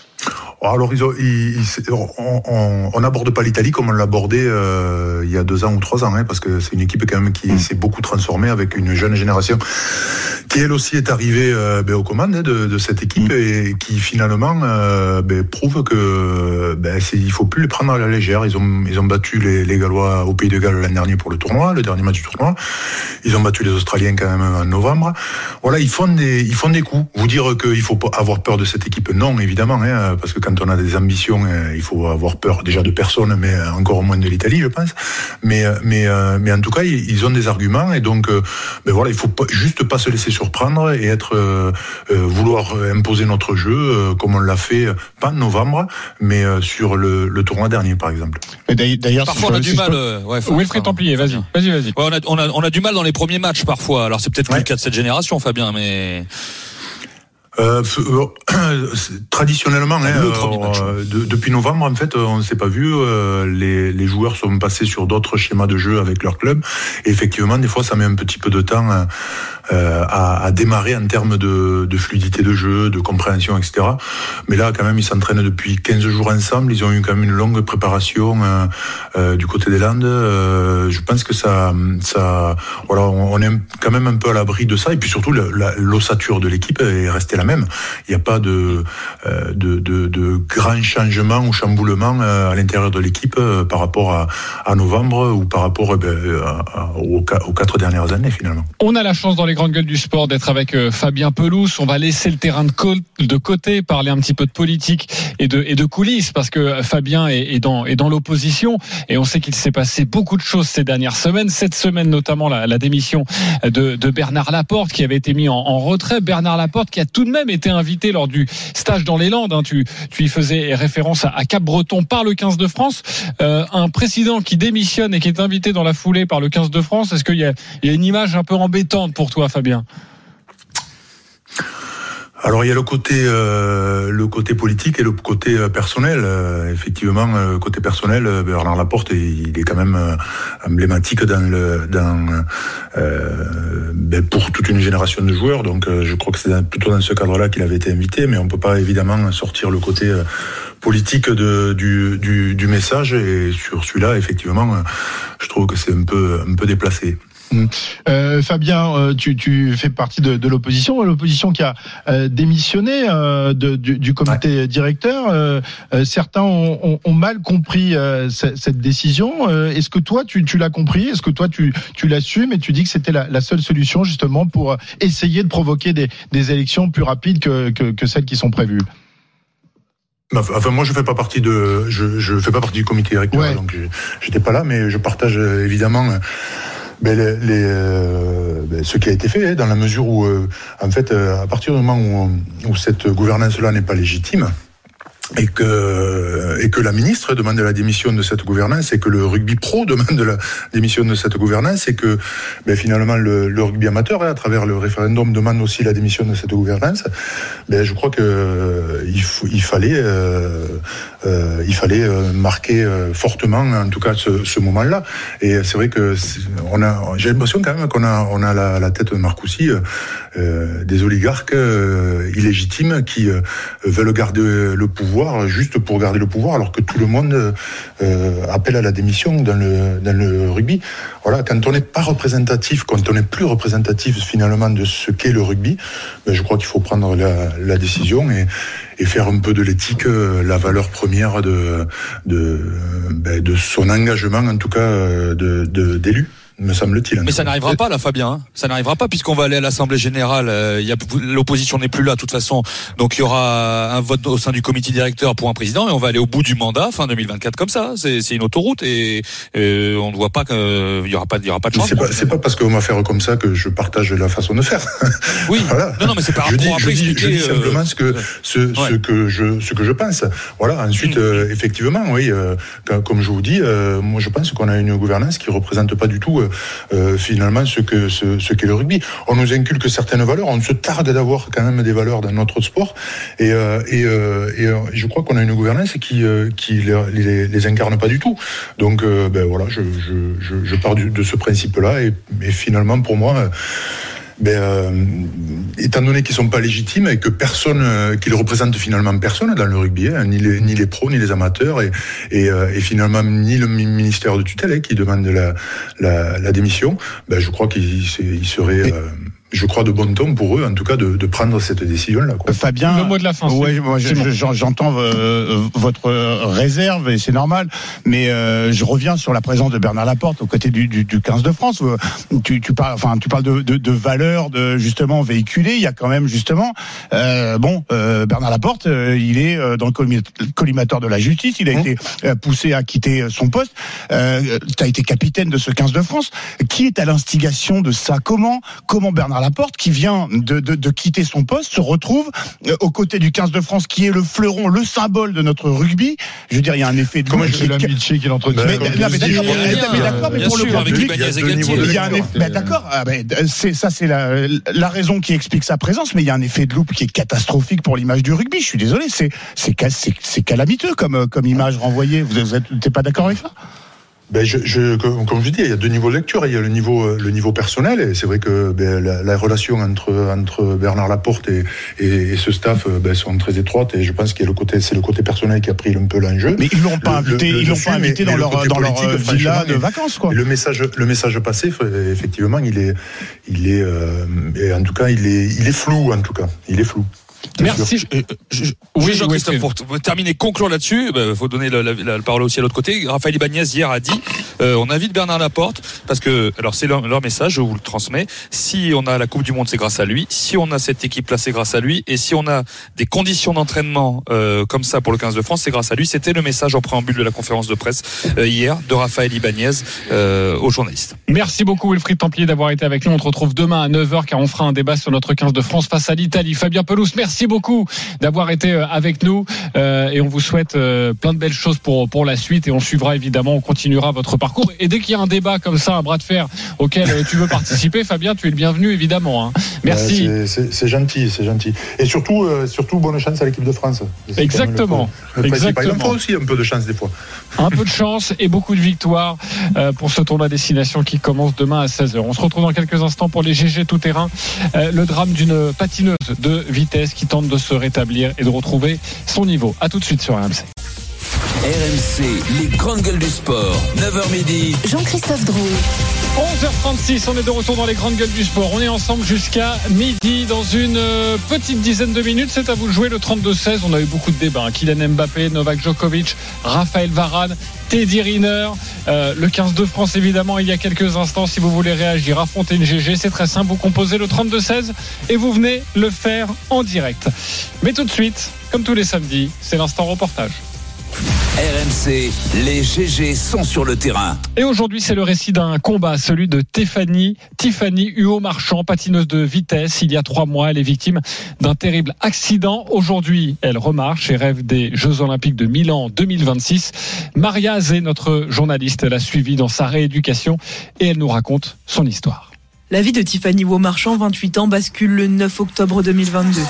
Alors, ils ont, ils, ils, on n'aborde pas l'Italie comme on l'abordait euh, il y a deux ans ou trois ans, hein, parce que c'est une équipe quand même qui mmh. s'est beaucoup transformée avec une jeune génération qui elle aussi est arrivée euh, ben, aux commandes hein, de, de cette équipe mmh. et qui finalement euh, ben, prouve que ben, c'est, il faut plus les prendre à la légère. Ils ont, ils ont battu les, les Gallois au Pays de Galles l'an dernier pour le tournoi, le dernier match du tournoi. Ils ont battu les Australiens quand même en novembre. Voilà, ils font des, ils font des coups. Vous dire qu'il faut pas avoir peur de cette équipe, non, évidemment, hein, parce que quand on a des ambitions, euh, il faut avoir peur déjà de personne, mais encore moins de l'Italie, je pense. Mais, mais, euh, mais en tout cas, ils, ils ont des arguments, et donc, euh, ben voilà, il faut pas, juste pas se laisser surprendre et être, euh, euh, vouloir imposer notre jeu, euh, comme on l'a fait, pas en novembre, mais euh, sur le, le tournoi dernier, par exemple. Et d'ailleurs, parfois on a du mal. Euh, ouais, Wilfried Templier, vas-y, vas-y, vas-y. Ouais, on a, on a, on a du mal dans les premiers matchs parfois. Alors c'est peut-être ouais. plus le cas de cette génération, Fabien, mais. Euh, traditionnellement, hein, euh, de, depuis novembre, en fait, on ne s'est pas vu. Euh, les, les joueurs sont passés sur d'autres schémas de jeu avec leur club. Et effectivement, des fois, ça met un petit peu de temps euh, à, à démarrer en termes de, de fluidité de jeu, de compréhension, et cetera. Mais là, quand même, ils s'entraînent depuis quinze jours ensemble. Ils ont eu quand même une longue préparation euh, euh, du côté des Landes. Euh, je pense que ça, ça, voilà, on, on est quand même un peu à l'abri de ça. Et puis surtout, la, la, l'ossature de l'équipe est restée la même. Il n'y a pas de, euh, de, de, de grands changements ou chamboulements euh, à l'intérieur de l'équipe euh, par rapport à, à novembre ou par rapport euh, ben, à, à, aux, aux quatre dernières années finalement. On a la chance dans les grandes gueules du sport d'être avec euh, Fabien Pelous. On va laisser le terrain de, co- de côté, parler un petit peu de politique et de, et de coulisses parce que Fabien est, est, dans, est dans l'opposition et on sait qu'il s'est passé beaucoup de choses ces dernières semaines. Cette semaine notamment la, la démission de, de Bernard Laporte qui avait été mis en, en retrait. Bernard Laporte qui a tout de même été invité lors du stage dans les Landes, hein, tu, tu y faisais référence à, à Cap-Breton par le quinze de France, euh, un président qui démissionne et qui est invité dans la foulée par le quinze de France, est-ce qu'il y a, il y a une image un peu embêtante pour toi Fabien ? Alors il y a le côté euh, le côté politique et le côté euh, personnel. Euh, effectivement, euh, côté personnel, euh, Bernard Laporte, il est quand même euh, emblématique dans le dans euh, ben, pour toute une génération de joueurs. Donc euh, je crois que c'est dans, plutôt dans ce cadre-là qu'il avait été invité, mais on peut pas évidemment sortir le côté euh, politique de du, du du message. Et sur celui-là, effectivement, euh, je trouve que c'est un peu un peu déplacé. Euh, Fabien, euh, tu, tu fais partie de, de l'opposition, l'opposition qui a euh, démissionné euh, de, du, du comité ouais. directeur. Euh, euh, certains ont, ont, ont mal compris euh, cette, cette décision. Euh, est-ce que toi, tu, tu l'as compris ? Est-ce que toi, tu, tu l'assumes et tu dis que c'était la, la seule solution justement pour essayer de provoquer des, des élections plus rapides que, que, que celles qui sont prévues ? Enfin, moi, je fais pas partie de, je, je fais pas partie du comité directeur, ouais. donc j'étais pas là, mais je partage évidemment. Ben, les, les, euh, ben, ce qui a été fait, dans la mesure où, euh, en fait, euh, à partir du moment où, où cette gouvernance-là n'est pas légitime, et que et que la ministre demande la démission de cette gouvernance et que le rugby pro demande la démission de cette gouvernance et que ben, finalement le, le rugby amateur, hein, à travers le référendum, demande aussi la démission de cette gouvernance. Ben, je crois que euh, il, faut, il fallait euh, euh, il fallait euh, marquer euh, fortement en tout cas ce, ce moment-là. Et c'est vrai que c'est, on a j'ai l'impression quand même qu'on a on a la, la tête de Marcoussis, euh, des oligarques euh, illégitimes qui euh, veulent garder le pouvoir juste pour garder le pouvoir, alors que tout le monde euh, appelle à la démission dans le, dans le rugby. Voilà, quand on n'est pas représentatif, quand on n'est plus représentatif finalement de ce qu'est le rugby, ben je crois qu'il faut prendre la, la décision et, et faire un peu de l'éthique la valeur première de, de, ben de son engagement, en tout cas de, de, d'élu. Me semble-t-il. Mais ça n'arrivera pas là, Fabien. Hein. Ça n'arrivera pas puisqu'on va aller à l'Assemblée générale. Euh, y a, l'opposition n'est plus là, de toute façon. Donc il y aura un vote au sein du comité directeur pour un président et on va aller au bout du mandat fin deux mille vingt-quatre comme ça. C'est, c'est une autoroute et, et on ne voit pas qu'il y aura pas, il y aura pas de changement. C'est pas, c'est pas parce qu'on va faire comme ça que je partage la façon de faire. Oui. Voilà. Non, non, mais c'est par rapport à je dis, je dis simplement euh, ce que ce, ouais. ce que je ce que je pense. Voilà. Ensuite, mmh. euh, effectivement, oui, euh, comme je vous dis, euh, moi je pense qu'on a une gouvernance qui représente pas du tout. Euh, euh, finalement ce que ce, ce qu'est le rugby. On nous inculque certaines valeurs, on se targue d'avoir quand même des valeurs dans notre sport et euh, et, euh, et euh, je crois qu'on a une gouvernance qui euh, qui les, les, les incarne pas du tout. Donc euh, ben voilà, je je je, je pars du, de ce principe-là et, et finalement pour moi euh, Ben, euh, étant donné qu'ils sont pas légitimes et que personne, euh, qu'ils représentent finalement personne dans le rugby, hein, ni les ni les pros ni les amateurs et et, euh, et finalement ni le ministère de tutelle hein, qui demande la la, la démission, ben je crois qu'il il serait euh, je crois de bon ton pour eux, en tout cas, de, de prendre cette décision-là. Quoi. Fabien, le mot de la fin. Ouais, moi, je, bon. je, j'entends euh, votre réserve et c'est normal, mais euh, je reviens sur la présence de Bernard Laporte aux côtés du, du, du quinze de France. Où tu, tu parles, enfin, tu parles de, de, de valeurs, de justement véhiculées. Il y a quand même justement, euh, bon, euh, Bernard Laporte, euh, il est dans le collimateur de la justice. Il a mmh. été euh, poussé à quitter son poste. Euh, tu as été capitaine de ce quinze de France. Qui est à l'instigation de ça ? Comment, comment Bernard Laporte, qui vient de, de, de quitter son poste, se retrouve euh, aux côtés du quinze de France, qui est le fleuron, le symbole de notre rugby. Je veux dire, il y a un effet de comment je l'ai Michi qui l'entretient. Mais, mais, mais d'accord, mais, d'accord, mais pour le grand public, il y a un effet. Mais d'accord, ah, mais c'est ça, c'est la, la raison qui explique sa présence. Mais il y a un effet de loupe qui est catastrophique pour l'image du rugby. Je suis désolé, c'est c'est c'est, c'est calamiteux comme comme image renvoyée. Vous êtes, t'es pas d'accord avec ça? Ben je, je, comme, comme je dis, il y a deux niveaux de lecture. Il y a le niveau, le niveau personnel, et c'est vrai que ben, la, la relation entre, entre Bernard Laporte et, et, et ce staff ben, sont très étroites. Et je pense qu'il y a le côté, c'est le côté personnel qui a pris un peu l'enjeu. Mais ils l'ont pas le, invité, le, ils l'ont pas invité dans leur, dans leur villa de vacances, quoi. Le message, le message passé, effectivement, il est, il est, euh, et en tout cas, il est, il est flou, en tout cas, il est flou. Merci. Je, je, je, oui, Jean-Christophe, pour, pour terminer, conclure là-dessus, il bah, faut donner la, la, la parole aussi à l'autre côté. Raphaël Ibanez hier a dit, euh, on invite Bernard Laporte parce que, alors c'est leur, leur message, je vous le transmets. Si on a la Coupe du Monde, c'est grâce à lui. Si on a cette équipe-là, c'est grâce à lui. Et si on a des conditions d'entraînement euh, comme ça pour le quinze de France, c'est grâce à lui. C'était le message en préambule de la conférence de presse euh, hier de Raphaël Ibanez euh, aux journalistes. Merci beaucoup Wilfried Templier d'avoir été avec nous. On te retrouve demain à neuf heures car on fera un débat sur notre quinze de France face à l'Italie. Fabien Pelouse, merci beaucoup d'avoir été avec nous euh, et on vous souhaite euh, plein de belles choses pour pour la suite et on suivra évidemment, on continuera votre parcours et dès qu'il y a un débat comme ça, un bras de fer auquel euh, tu veux participer, Fabien, tu es le bienvenu évidemment. Hein. Merci. Euh, c'est, c'est, c'est gentil, c'est gentil. Et surtout, euh, surtout bonne chance à l'équipe de France. C'est exactement. Le, le Exactement. Il faut aussi un peu de chance des fois. Un peu de chance et beaucoup de victoires euh, pour ce tournoi destination qui commence demain à seize heures. On se retrouve dans quelques instants pour les G G tout terrain. Euh, le drame d'une patineuse de vitesse qui tente de se rétablir et de retrouver son niveau. À tout de suite sur R M C. R M C, les grandes gueules du sport. neuf heures midi. Jean-Christophe Drouet. onze heures trente-six, on est de retour dans les grandes gueules du sport. On est ensemble jusqu'à midi. Dans une petite dizaine de minutes, c'est à vous de jouer le trente-deux seize. On a eu beaucoup de débats. Kylian Mbappé, Novak Djokovic, Raphaël Varane, Teddy Riner, euh, le quinze de France évidemment il y a quelques instants. Si vous voulez réagir, affronter une G G, c'est très simple. Vous composez le trente-deux seize et vous venez le faire en direct. Mais tout de suite, comme tous les samedis, c'est l'instant reportage. R M C, les G G sont sur le terrain. Et aujourd'hui, c'est le récit d'un combat, celui de Tiffany, Tiffany Huot-Marchand, patineuse de vitesse. Il y a trois mois, elle est victime d'un terrible accident. Aujourd'hui, elle remarche et rêve des Jeux Olympiques de Milan deux mille vingt-six. Maria Azé, notre journaliste, l'a suivie dans sa rééducation et elle nous raconte son histoire. La vie de Tiffany Huot-Marchand, vingt-huit ans, bascule le neuf octobre deux mille vingt-deux.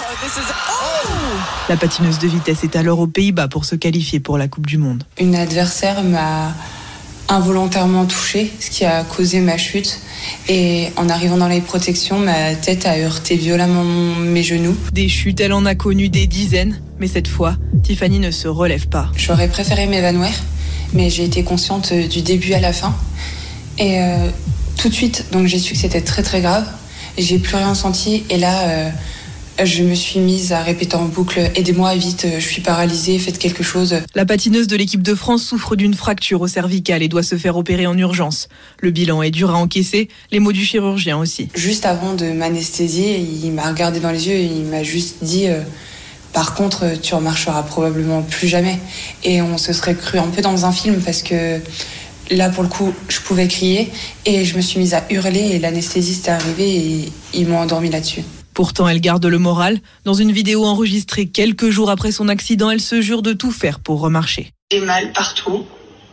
La patineuse de vitesse est alors aux Pays-Bas pour se qualifier pour la Coupe du Monde. Une adversaire m'a involontairement touchée, ce qui a causé ma chute. Et en arrivant dans les protections, ma tête a heurté violemment mes genoux. Des chutes, elle en a connu des dizaines. Mais cette fois, Tiffany ne se relève pas. J'aurais préféré m'évanouir, mais j'ai été consciente du début à la fin. Et euh, tout de suite, donc j'ai su que c'était très très grave. J'ai plus rien senti et là... Euh, Je me suis mise à répéter en boucle « Aidez-moi, vite, je suis paralysée, faites quelque chose ». La patineuse de l'équipe de France souffre d'une fracture au cervical et doit se faire opérer en urgence. Le bilan est dur à encaisser, les mots du chirurgien aussi. Juste avant de m'anesthésier, il m'a regardé dans les yeux et il m'a juste dit euh, « Par contre, tu remarcheras probablement plus jamais ». Et on se serait cru un peu dans un film parce que là, pour le coup, je pouvais crier et je me suis mise à hurler et l'anesthésiste est arrivé et ils m'ont endormi là-dessus. Pourtant, elle garde le moral. Dans une vidéo enregistrée quelques jours après son accident, elle se jure de tout faire pour remarcher. J'ai mal partout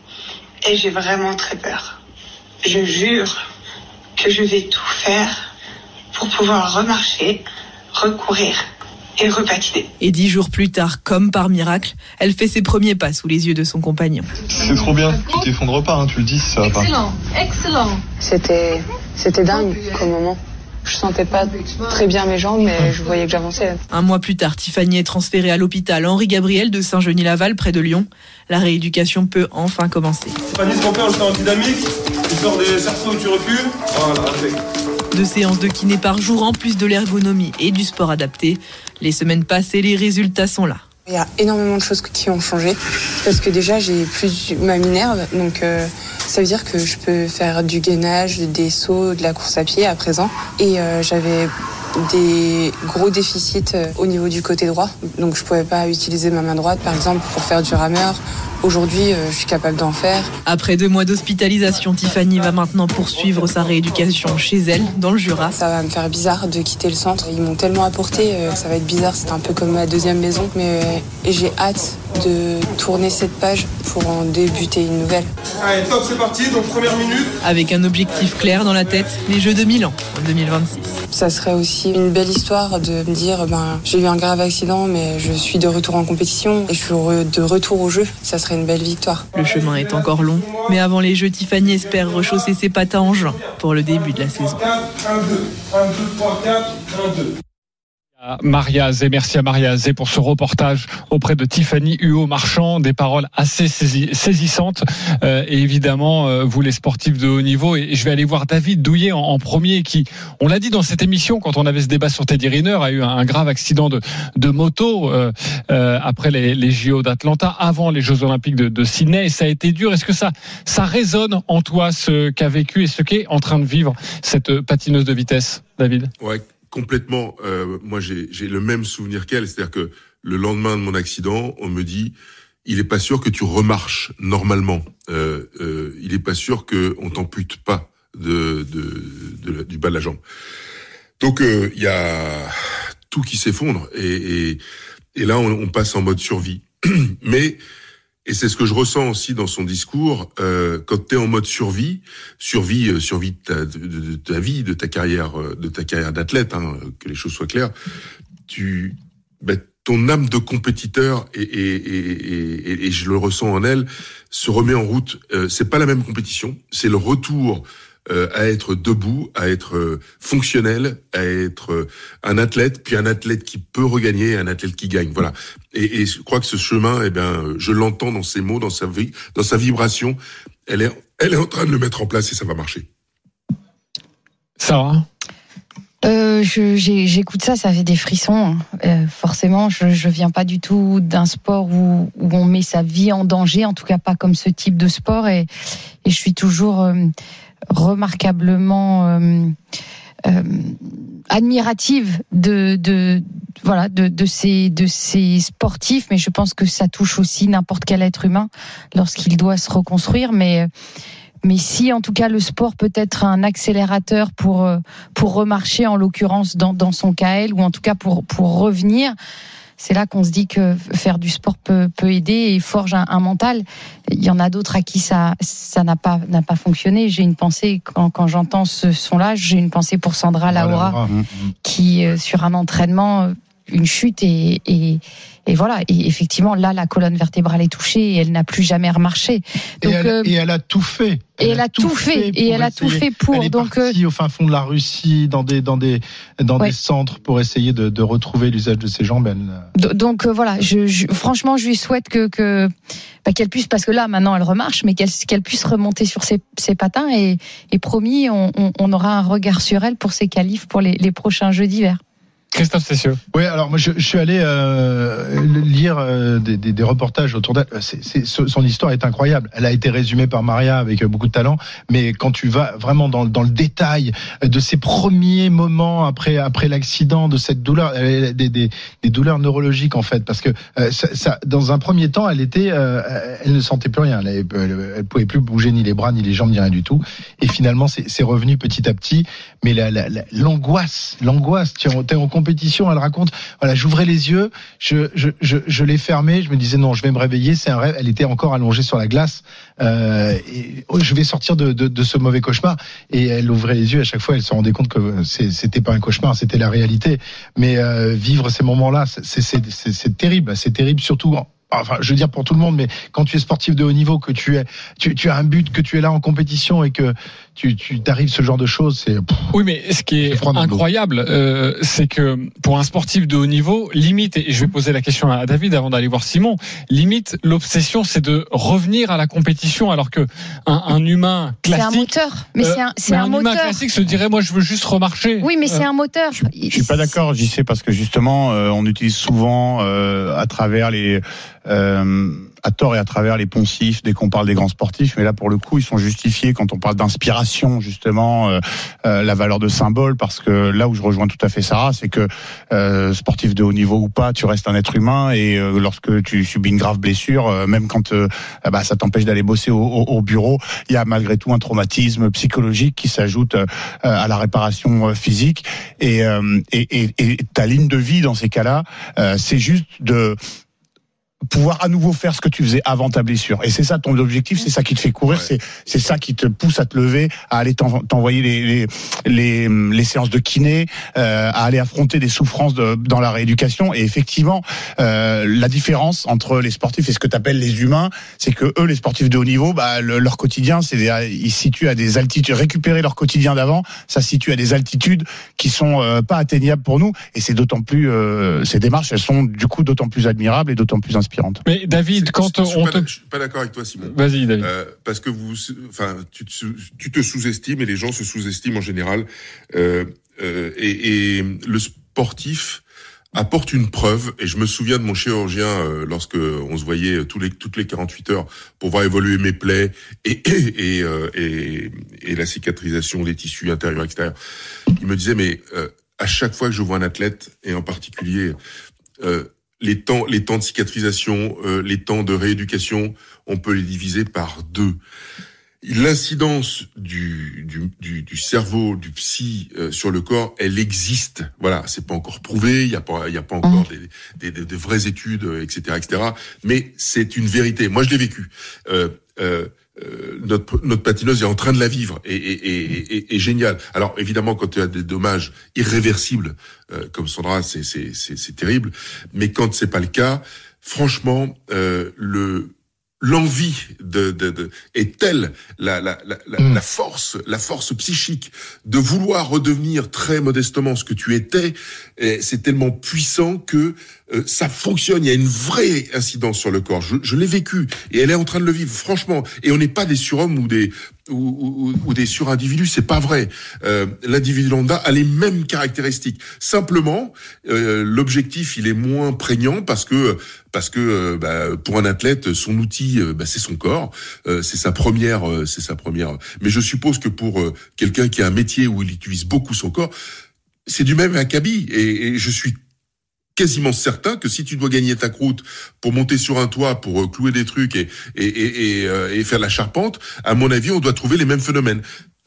et j'ai vraiment très peur. Je jure que je vais tout faire pour pouvoir remarcher, recourir et repatiner. Et dix jours plus tard, comme par miracle, elle fait ses premiers pas sous les yeux de son compagnon. C'est trop bien, tu t'effondres pas, hein, tu le dis, ça va pas. Excellent, excellent. C'était, c'était dingue comme moment. Je sentais pas très bien mes jambes, mais je voyais que j'avançais. Un mois plus tard, Tiffany est transférée à l'hôpital Henri-Gabriel de Saint-Genis-Laval, près de Lyon. La rééducation peut enfin commencer. Tiffany, ce qu'on fait, on le fait en dynamique. Tu sors des cerceaux où tu recules. Voilà, avec. Deux séances de kiné par jour, en plus de l'ergonomie et du sport adapté. Les semaines passent et les résultats sont là. Il y a énormément de choses qui ont changé. Parce que déjà, j'ai plus ma minerve, donc... Euh... Ça veut dire que je peux faire du gainage, des sauts, de la course à pied à présent. Et euh, j'avais des gros déficits au niveau du côté droit. Donc je ne pouvais pas utiliser ma main droite, par exemple, pour faire du rameur Aujourd'hui, euh, je suis capable d'en faire. Après deux mois d'hospitalisation, Tiffany va maintenant poursuivre sa rééducation chez elle, dans le Jura. Ça va me faire bizarre de quitter le centre. Ils m'ont tellement apporté, euh, ça va être bizarre. C'est un peu comme ma deuxième maison. Mais euh, j'ai hâte de tourner cette page pour en débuter une nouvelle. Allez, top, c'est parti. Donc, première minute. Avec un objectif clair dans la tête, les Jeux de Milan en deux mille vingt-six. Ça serait aussi une belle histoire de me dire ben, j'ai eu un grave accident, mais je suis de retour en compétition et je suis de retour au jeu. Ça serait une belle victoire. Le chemin est encore long, mais avant les Jeux, Tiffany espère rechausser ses patins en juin pour le début de la saison. un deux, un deux, trois, quatre, un deux. Maria Azé, merci à Maria Azé pour ce reportage auprès de Tiffany Huot-Marchand, des paroles assez saisissantes euh, et évidemment euh, vous les sportifs de haut niveau, et, et je vais aller voir David Douillet en, en premier qui, on l'a dit dans cette émission quand on avait ce débat sur Teddy Riner, a eu un, un grave accident de, de moto euh, euh, après les, les J O d'Atlanta, avant les Jeux Olympiques de, de Sydney, et ça a été dur. Est-ce que ça, ça résonne en toi ce qu'a vécu et ce qu'est en train de vivre cette patineuse de vitesse, David? Ouais. Complètement. Euh, moi, j'ai, j'ai le même souvenir qu'elle. C'est-à-dire que le lendemain de mon accident, on me dit, il est pas sûr que tu remarches normalement. Euh, euh, il est pas sûr que on t'ampute pas de, de, de, du bas de la jambe. Donc, il euh, y a tout qui s'effondre. Et, et, et là, on, on passe en mode survie. Mais et c'est ce que je ressens aussi dans son discours, euh, quand tu es en mode survie, survie, euh, survie de ta, de, de ta vie, de ta carrière, de ta carrière d'athlète, hein, que les choses soient claires. Tu, ben, ton âme de compétiteur et, et, et, et, et je le ressens en elle, se remet en route. Euh, c'est pas la même compétition, c'est le retour euh, à être debout, à être euh, fonctionnel, à être euh, un athlète, puis un athlète qui peut regagner, un athlète qui gagne. Voilà. Et, et je crois que ce chemin, eh bien, je l'entends dans ses mots, dans sa vie, dans sa vibration. Elle est, elle est en train de le mettre en place et ça va marcher. Sarah? Euh, je, j'ai, j'écoute ça, ça fait des frissons. Euh, forcément, je, je viens pas du tout d'un sport où, où on met sa vie en danger, en tout cas pas comme ce type de sport. Et, et je suis toujours euh, remarquablement euh, euh, admirative de, de voilà de, de ces de ces sportifs. Mais je pense que ça touche aussi n'importe quel être humain lorsqu'il doit se reconstruire. Mais Mais si, en tout cas, le sport peut être un accélérateur pour pour remarcher, en l'occurrence dans dans son cas elle, ou en tout cas pour pour revenir, c'est là qu'on se dit que faire du sport peut peut aider et forge un, un mental. Il y en a d'autres à qui ça ça n'a pas n'a pas fonctionné. J'ai une pensée quand quand j'entends ce son-là, j'ai une pensée pour Sandra Laura, voilà. qui euh, sur un entraînement, une chute et et Et voilà, et effectivement, là, la colonne vertébrale est touchée et elle n'a plus jamais remarché. Donc, et, elle, euh, et elle a tout fait. Elle et elle a tout fait, fait et elle a tout fait pour. Elle est donc, partie au fin fond de la Russie, dans des dans des dans ouais. des centres pour essayer de, de retrouver l'usage de ses jambes. Elle... Donc euh, voilà, je, je, franchement, je lui souhaite que que bah, qu'elle puisse, parce que là, maintenant, elle remarche, mais qu'elle qu'elle puisse remonter sur ses, ses patins et, et promis, on, on, on aura un regard sur elle pour ses qualifs pour les, les prochains Jeux d'hiver. Christophe Cessieux. Oui, alors moi je, je suis allé euh, lire euh, des, des, des reportages autour d'elle. C'est, c'est, son histoire est incroyable. Elle a été résumée par Maria avec beaucoup de talent, mais quand tu vas vraiment dans, dans le détail de ses premiers moments après après l'accident, de cette douleur, des, des, des douleurs neurologiques en fait, parce que euh, ça, ça, dans un premier temps, elle était, euh, elle ne sentait plus rien. Elle, elle, elle pouvait plus bouger ni les bras ni les jambes ni rien du tout. Et finalement, c'est, c'est revenu petit à petit. Mais la, la, la, l'angoisse, l'angoisse. Tu es en compétition, elle raconte, voilà, j'ouvrais les yeux, je, je, je, je les fermais, je me disais non, je vais me réveiller, c'est un rêve. Elle était encore allongée sur la glace, euh, et oh, je vais sortir de, de, de ce mauvais cauchemar. Et elle ouvrait les yeux, à chaque fois, elle se rendait compte que c'est, c'était pas un cauchemar, c'était la réalité. Mais euh, vivre ces moments-là, c'est, c'est, c'est, c'est terrible, c'est terrible, surtout. Enfin, je veux dire pour tout le monde, mais quand tu es sportif de haut niveau, que tu es, tu, tu as un but, que tu es là en compétition et que tu, tu t'arrives ce genre de choses, c'est. Pff, oui, mais ce qui est incroyable, euh, c'est que pour un sportif de haut niveau, limite, et je vais poser la question à David avant d'aller voir Simon, limite l'obsession, c'est de revenir à la compétition, alors que un, un humain classique. C'est un moteur, mais euh, c'est un, c'est mais un, un moteur. Un humain classique se dirait, moi, je veux juste remarcher. Oui, mais euh, c'est un moteur. Je, je suis pas d'accord, j'y sais, parce que justement, euh, on utilise souvent euh, à travers les. Euh, à tort et à travers les poncifs dès qu'on parle des grands sportifs, mais là pour le coup ils sont justifiés quand on parle d'inspiration justement, euh, euh, la valeur de symbole, parce que là où je rejoins tout à fait Sarah, c'est que euh, sportif de haut niveau ou pas, tu restes un être humain, et euh, lorsque tu subis une grave blessure, euh, même quand euh, bah, ça t'empêche d'aller bosser au, au, au bureau, il y a malgré tout un traumatisme psychologique qui s'ajoute euh, à la réparation euh, physique, et, euh, et, et, et ta ligne de vie dans ces cas-là, euh, c'est juste de pouvoir à nouveau faire ce que tu faisais avant ta blessure. Et c'est ça ton objectif, c'est ça qui te fait courir, ouais. c'est c'est ça qui te pousse à te lever, à aller t'envoyer les les les, les séances de kiné, euh, à aller affronter des souffrances de, dans la rééducation. Et effectivement, euh, la différence entre les sportifs et ce que tu appelles les humains, c'est que eux, les sportifs de haut niveau, bah le, leur quotidien, c'est des, ils se situent à des altitudes. Récupérer leur quotidien d'avant, ça se situe à des altitudes qui sont euh, pas atteignables pour nous. Et c'est d'autant plus euh, ces démarches, elles sont du coup d'autant plus admirables et d'autant plus inspirantes. Mais David, c'est, quand c'est, on je te... je suis pas d'accord avec toi, Simon. Vas-y, David. Euh, parce que vous, enfin, tu te, tu te sous-estimes et les gens se sous-estiment en général. Euh, euh, et, et le sportif apporte une preuve. Et je me souviens de mon chirurgien euh, lorsque on se voyait tous les toutes les quarante-huit heures pour voir évoluer mes plaies et et et, euh, et, et la cicatrisation des tissus intérieurs extérieurs. Il me disait, mais euh, à chaque fois que je vois un athlète, et en particulier euh, les temps, les temps de cicatrisation, euh, les temps de rééducation, on peut les diviser par deux. L'incidence du, du, du, du cerveau, du psy euh, sur le corps, elle existe. Voilà, c'est pas encore prouvé, il y a pas, il y a pas encore des, des, des, des vraies études, et cetera, et cetera. Mais c'est une vérité. Moi, je l'ai vécu. Euh, euh, Euh, notre notre patineuse est en train de la vivre et et et, et, et génial. Alors évidemment, quand tu as des dommages irréversibles euh, comme Sandra, c'est c'est c'est c'est terrible. Mais quand c'est pas le cas, franchement, euh, le l'envie de, de, de est telle, la, la, la, la, mmh. la force, la force psychique de vouloir redevenir très modestement ce que tu étais, c'est tellement puissant que euh, ça fonctionne. Il y a une vraie incidence sur le corps. Je, je l'ai vécu et elle est en train de le vivre, franchement. Et on n'est pas des surhommes ou des ou, ou, ou des surindividus, c'est pas vrai. Euh, l'individu lambda a les mêmes caractéristiques. Simplement, euh, l'objectif il est moins prégnant parce que parce que euh, bah, pour un athlète, son outil euh, bah, c'est son corps, euh, c'est sa première, euh, c'est sa première. Mais je suppose que pour euh, quelqu'un qui a un métier où il utilise beaucoup son corps, c'est du même acabit. Et, et je suis quasiment certain que si tu dois gagner ta croûte pour monter sur un toit, pour euh, clouer des trucs et et et, et, euh, et faire de la charpente, à mon avis, on doit trouver les mêmes phénomènes.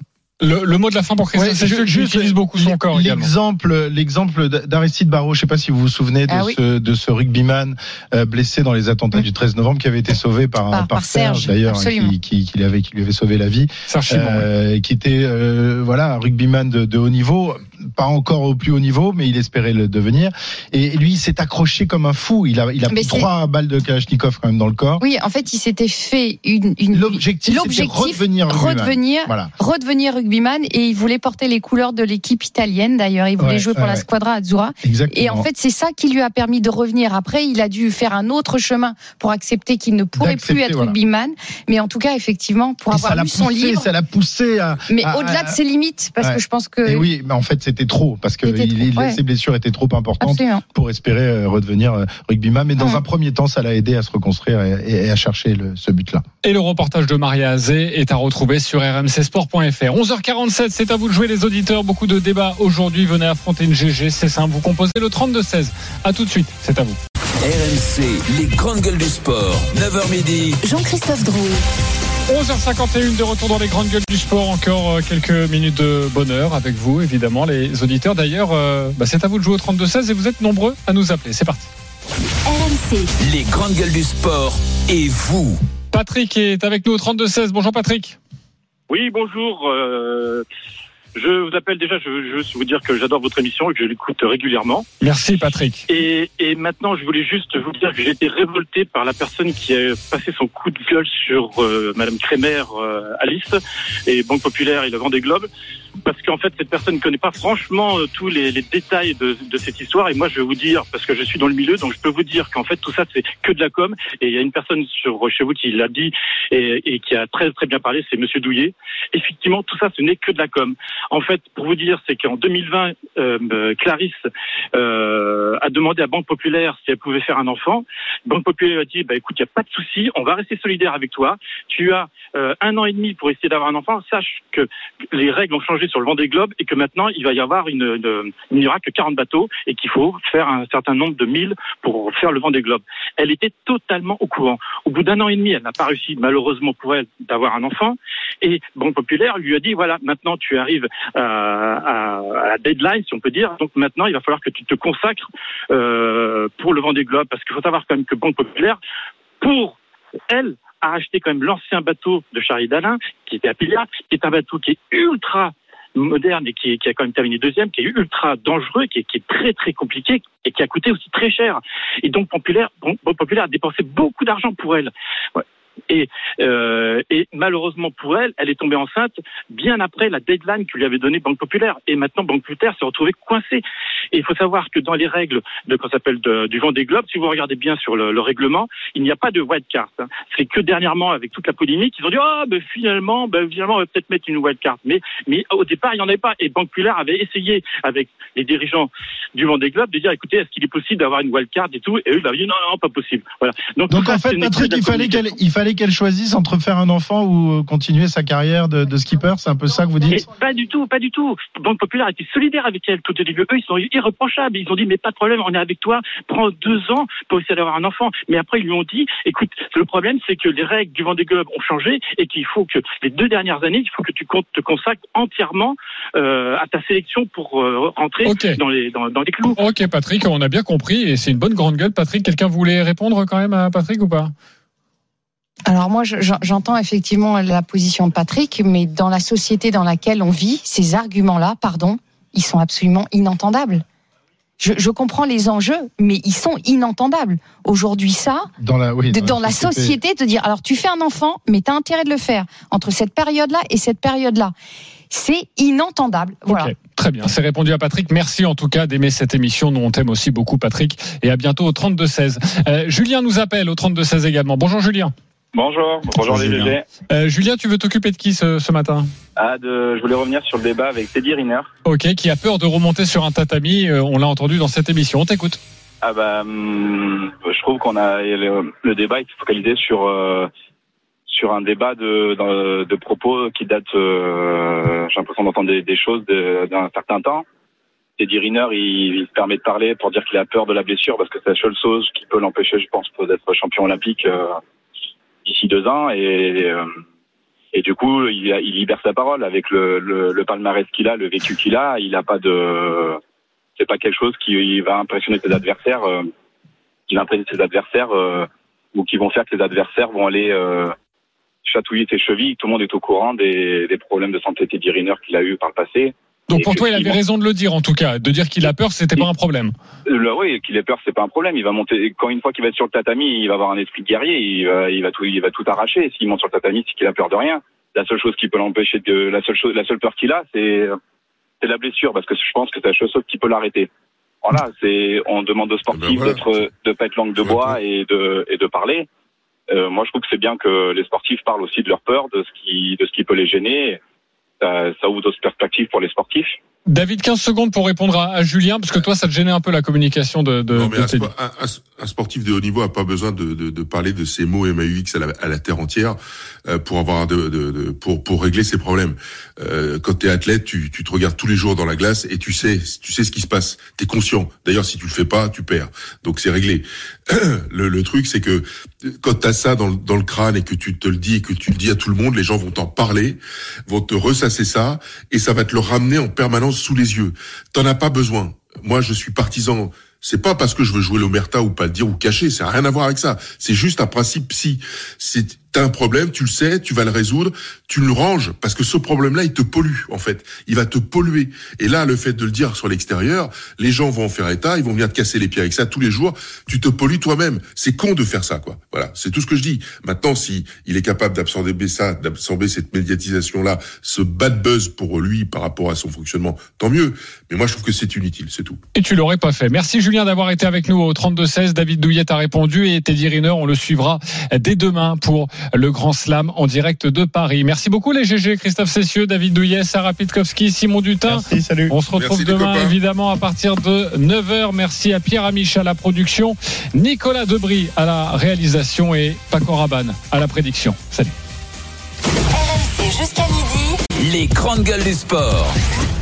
Le, le mot de la fin pour Christophe, ouais, c'est que j'utilise beaucoup son corps l'exemple, également. L'exemple d'Aristide Barrault, je ne sais pas si vous vous souvenez de, ah oui. ce, de ce rugbyman euh, blessé dans les attentats oui. du treize novembre qui avait été sauvé par, par, par Serge, Serge d'ailleurs, hein, qui, qui, qui, lui avait, qui lui avait sauvé la vie, euh, qui était euh, voilà, un rugbyman de, de haut niveau, pas encore au plus haut niveau, mais il espérait le devenir. Et lui, il s'est accroché comme un fou. Il a, il a pris trois balles de Kalachnikov quand même dans le corps. Oui, en fait, il s'était fait une... une l'objectif, l'objectif c'était redevenir rugbyman. Redevenir, voilà. redevenir rugbyman. Et il voulait porter les couleurs de l'équipe italienne d'ailleurs, il voulait ouais, jouer pour ouais, la Squadra Azzurra. Exactement. Et en fait c'est ça qui lui a permis de revenir. Après il a dû faire un autre chemin pour accepter qu'il ne pourrait plus être voilà. rugbyman, mais en en tout cas effectivement pour et avoir lu son livre, ça l'a poussé à, mais à, au-delà de ses limites, parce ouais. que je pense que et oui, mais en fait c'était trop, parce que il, il, ouais. ses blessures étaient trop importantes Absolument. Pour espérer redevenir rugbyman, mais dans ouais. un premier temps ça l'a aidé à se reconstruire et, et à chercher le, ce but-là. Et le reportage de Maria Azé est à retrouver sur r m c sport point f r. onze heures quarante-sept, c'est à vous de jouer les auditeurs. Beaucoup de débats aujourd'hui. Venez affronter une G G, c'est simple. Vous composez le trente-deux seize. À tout de suite, c'est à vous. R M C, les grandes gueules du sport. neuf heures midi. Jean-Christophe Drouet. onze heures cinquante et une de retour dans les grandes gueules du sport. Encore quelques minutes de bonheur avec vous, évidemment, les auditeurs. D'ailleurs, euh, bah c'est à vous de jouer au trente-deux seize et vous êtes nombreux à nous appeler. C'est parti. R M C. Les grandes gueules du sport et vous. Patrick est avec nous au trente-deux seize. Bonjour Patrick. Oui, bonjour. Euh, je vous appelle déjà, je veux juste vous dire que j'adore votre émission et que je l'écoute régulièrement. Merci Patrick. Et, et maintenant, je voulais juste vous dire que j'ai été révolté par la personne qui a passé son coup de gueule sur euh, Madame Kremer, euh, Alice, et Banque Populaire et le Vendée Globe. parce qu'en fait cette personne ne connaît pas franchement euh, tous les, les détails de, de cette histoire. Et moi je vais vous dire, parce que je suis dans le milieu, donc je peux vous dire qu'en fait tout ça c'est que de la com. Et il y a une personne sur, chez vous qui l'a dit et, et qui a très très bien parlé, c'est Monsieur Douillet. Effectivement tout ça ce n'est que de la com. En fait pour vous dire, c'est qu'en deux mille vingt, euh, Clarisse euh, a demandé à Banque Populaire si elle pouvait faire un enfant. Banque Populaire a dit bah écoute, il n'y a pas de souci, on va rester solidaire avec toi. Tu as euh, un an et demi pour essayer d'avoir un enfant. Sache que les règles ont changé sur le Vendée Globe et que maintenant il va y avoir une, une il n'y aura que quarante bateaux et qu'il faut faire un certain nombre de milles pour faire le Vendée Globe. Elle était totalement au courant. Au bout d'un an et demi, elle n'a pas réussi malheureusement pour elle d'avoir un enfant et Banque Populaire lui a dit voilà, maintenant tu arrives à, à, à la deadline si on peut dire. Donc maintenant il va falloir que tu te consacres euh, pour le Vendée Globe, parce qu'il faut savoir quand même que Banque Populaire, pour elle, a acheté quand même l'ancien bateau de Charlie Dalin, qui était à Pilliard, qui est un bateau qui est ultra moderne et qui, qui a quand même terminé deuxième, qui est ultra dangereux, qui est, qui est très très compliqué et qui a coûté aussi très cher. Et donc Populaire, Banque Populaire a dépensé beaucoup d'argent pour elle. Ouais. Et, euh, et malheureusement pour elle, elle est tombée enceinte bien après la deadline que lui avait donnée Banque Populaire. Et maintenant, Banque Populaire s'est retrouvée coincée. Et il faut savoir que dans les règles de qu'on s'appelle de, du Vendée Globe, si vous regardez bien sur le, le règlement, il n'y a pas de wild card. Hein. C'est que dernièrement, avec toute la polémique, ils ont dit oh, ben finalement, ben finalement, on va peut-être mettre une wild card. Mais, mais au départ, il n'y en avait pas. Et Banque Populaire avait essayé avec les dirigeants du Vendée Globe de dire écoutez, est-ce qu'il est possible d'avoir une wild card et tout. Et eux, ils avaient dit non, non, pas possible. Voilà. Donc, Donc ça, en fait, Patrick, il fallait qu'elle, il fallait qu'elle choisisse entre faire un enfant ou continuer sa carrière de, de skipper. C'est un peu ça que vous dites? Et pas du tout, pas du tout. Banque Populaire était solidaire avec elle tout au début. Eux, ils sont irréprochables. Ils ont dit mais pas de problème, on est avec toi. Prends deux ans pour essayer d'avoir un enfant. Mais après ils lui ont dit écoute, le problème c'est que les règles du Vendée Globe ont changé et qu'il faut que les deux dernières années, il faut que tu te consacres entièrement euh, à ta sélection pour euh, rentrer okay. dans les dans, dans les clous. Ok Patrick, on a bien compris et c'est une bonne grande gueule. Patrick, quelqu'un voulait répondre quand même à Patrick ou pas? Alors moi, j'entends effectivement la position de Patrick, mais dans la société dans laquelle on vit, ces arguments-là, pardon, ils sont absolument inentendables. Je, je comprends les enjeux, mais ils sont inentendables. Aujourd'hui, ça, dans la, oui, dans de, dans la, la société, société, de dire, alors tu fais un enfant, mais tu as intérêt de le faire entre cette période-là et cette période-là. C'est inentendable. Voilà. Okay, très bien, c'est répondu à Patrick. Merci en tout cas d'aimer cette émission. Nous, on t'aime aussi beaucoup, Patrick. Et à bientôt au trente-deux seize. Euh, Julien nous appelle au trente-deux seize également. Bonjour Julien. Bonjour, bonjour les G G. Euh, Julien, tu veux t'occuper de qui ce, ce matin? Ah, de, je voulais revenir sur le débat avec Teddy Riner. Ok, qui a peur de remonter sur un tatami. Euh, on l'a entendu dans cette émission. On t'écoute. Ah bah, hum, je trouve qu'on a le, le débat est focalisé sur euh, sur un débat de de, de propos qui date. Euh, j'ai l'impression d'entendre des, des choses de, d'un certain temps. Teddy Riner, il, il se permet de parler pour dire qu'il a peur de la blessure parce que c'est la seule chose qui peut l'empêcher, je pense, d'être champion olympique. Euh, d'ici deux ans et euh, et du coup il, il libère sa parole avec le, le, le palmarès qu'il a, le vécu qu'il a. Il a pas de, c'est pas quelque chose qui va impressionner ses adversaires, euh, qui va impressionner ses adversaires euh, ou qui vont faire que ses adversaires vont aller euh, chatouiller ses chevilles. Tout le monde est au courant des, des problèmes de santé Teddy Riner qu'il a eu par le passé. Donc pour toi, il avait raison de le dire en tout cas, de dire qu'il a peur, c'était pas un problème. Le, oui, qu'il ait peur, c'est pas un problème. Il va monter quand une fois qu'il va être sur le tatami, il va avoir un esprit de guerrier. Il va, il va tout, il va tout arracher. S'il monte sur le tatami, c'est qu'il a peur de rien. La seule chose qui peut l'empêcher de, la seule chose, la seule peur qu'il a, c'est, c'est la blessure, parce que je pense que c'est la seule chose qui peut l'arrêter. Voilà, c'est, on demande aux sportifs ben voilà. d'être, de pas être langue de bois et de, et de parler. Euh, moi, je trouve que c'est bien que les sportifs parlent aussi de leur peur, de ce qui, de ce qui peut les gêner. Ça, ça ouvre d'autres perspectives pour les sportifs. David, quinze secondes pour répondre à, à Julien, parce que toi, ça te gênait un peu la communication de, de, non, mais de un, spo- un, un sportif de haut niveau a pas besoin de, de, de parler de ces mots M A U X à la, à la terre entière euh, pour avoir de, de, de pour pour régler ses problèmes. Euh, quand t'es athlète, tu, tu te regardes tous les jours dans la glace et tu sais, tu sais ce qui se passe. T'es conscient. D'ailleurs, si tu le fais pas, tu perds. Donc c'est réglé. Le, le truc, c'est que quand t'as ça dans, dans le crâne et que tu te le dis et que tu le dis à tout le monde, les gens vont t'en parler, vont te ressasser ça et ça va te le ramener en permanence sous les yeux. T'en as pas besoin. Moi, je suis partisan. C'est pas parce que je veux jouer l'omerta ou pas le dire ou cacher. Ça n'a rien à voir avec ça. C'est juste un principe psy. C'est, T'as un problème, tu le sais, tu vas le résoudre, tu le ranges, parce que ce problème-là, il te pollue, en fait. Il va te polluer. Et là, le fait de le dire sur l'extérieur, les gens vont en faire état, ils vont venir te casser les pieds avec ça tous les jours. Tu te pollues toi-même. C'est con de faire ça, quoi. Voilà. C'est tout ce que je dis. Maintenant, si il est capable d'absorber ça, d'absorber cette médiatisation-là, ce bad buzz pour lui par rapport à son fonctionnement, tant mieux. Mais moi, je trouve que c'est inutile, c'est tout. Et tu l'aurais pas fait. Merci Julien d'avoir été avec nous au trente-deux seize. David Douillet a répondu et Teddy Riner, on le suivra dès demain pour le Grand Slam en direct de Paris. Merci beaucoup les G G, Christophe Cessieux, David Douillet, Sarah Pitkowski, Simon Dutin. Merci, salut. On se retrouve Merci demain évidemment à partir de neuf heures. Merci à Pierre Amiche à la production, Nicolas Debris à la réalisation et Paco Rabanne à la prédiction. Salut. R M C jusqu'à midi. Les grandes gueules du sport.